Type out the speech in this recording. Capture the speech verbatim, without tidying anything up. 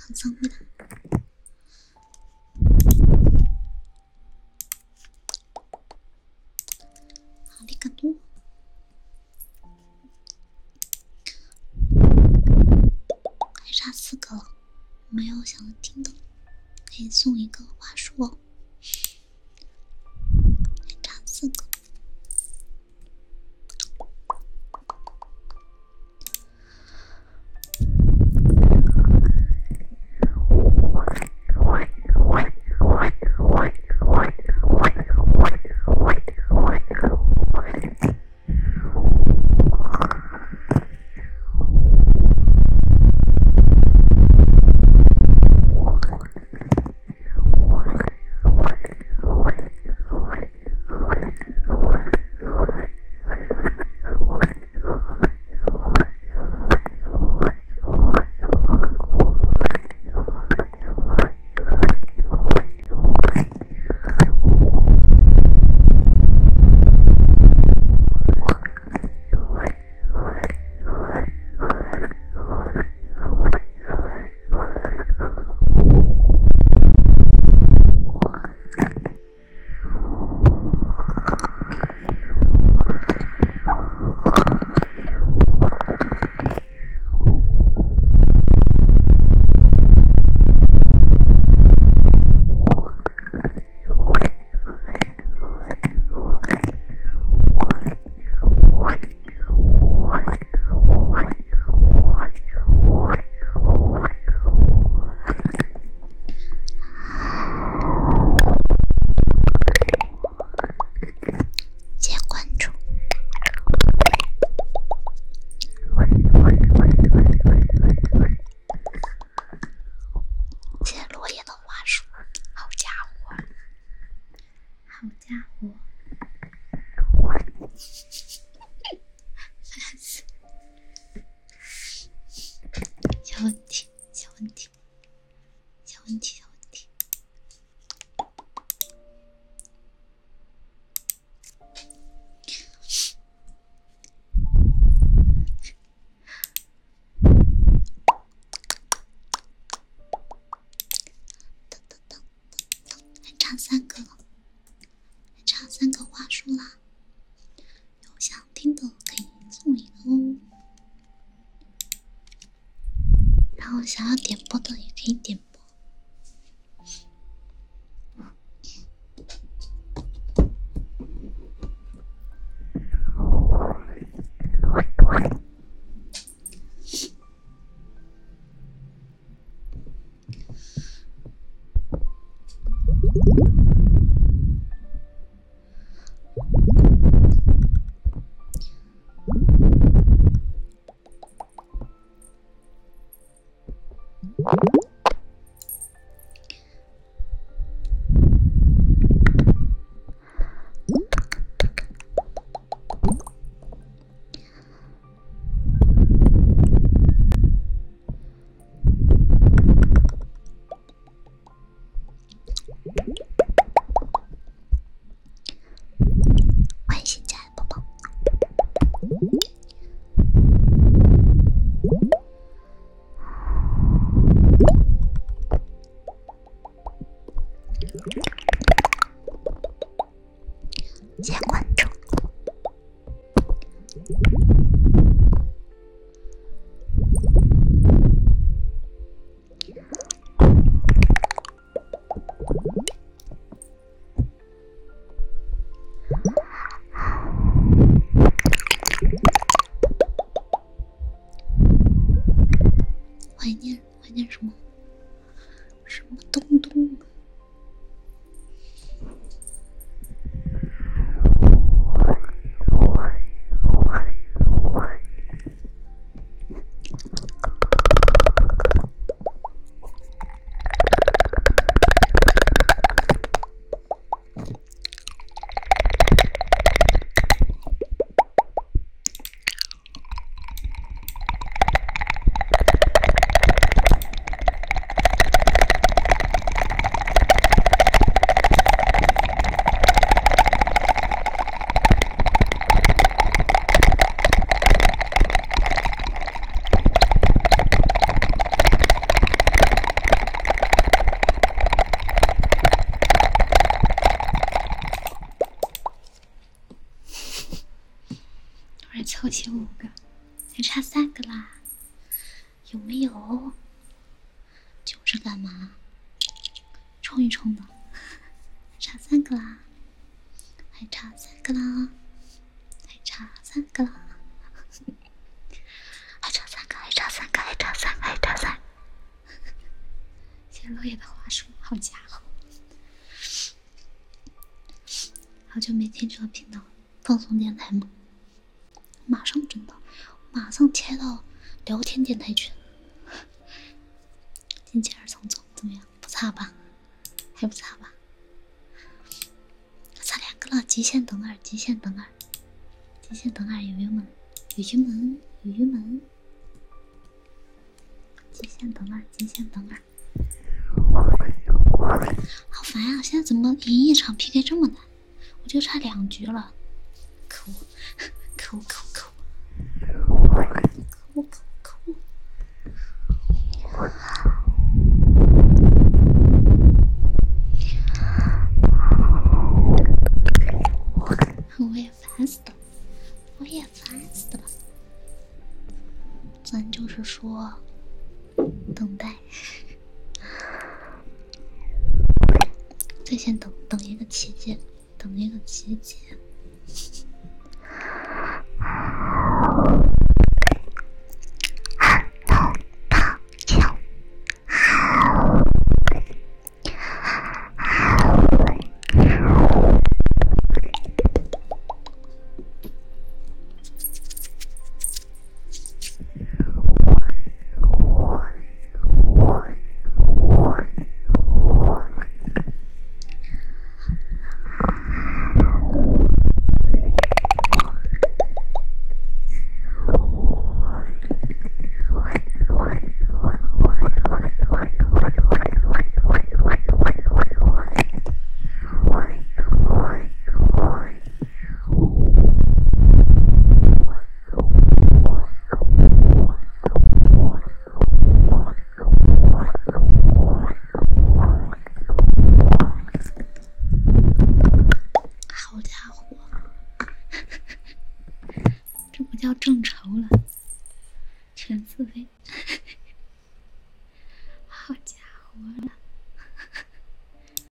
放松的。好里个多。还差四个了，没有想听的，可以送一个花束哦。还差四个。小问题，小问题，小问题，小问题。噔噔噔噔噔，还差三个了，还差三个话术啦。有想听的可以送一个哦。然后想要点播的也可以点播。欢迎新进来的宝宝。谢谢关注。怀念怀念什么？什么东东？ 十五个，还差三个啦，有没有？揪着干嘛？冲一冲的，差三个啦，还差三个啦，还差三个啦，还差三个，还差三个，还差三个，还差三个。谢落叶的话术，好家伙！好久没听这个频道，放松电台吗？马上真的，马上切到聊天电台去。进气儿匆匆，怎么样？不差吧？还不差吧？差两个了，极限等二，极限等二，极限等二，有鱼门，有鱼门，有鱼门，极限等二，极限等二。好烦呀、啊！现在怎么赢一场 P K 这么难？我就差两局了，可恶，可恶，可恶，可恶，可恶，可恶！我也烦死了，我也烦死了。咱就是说，等待，在线等等一个奇迹，等一个奇迹。这不叫正愁了，全自飞。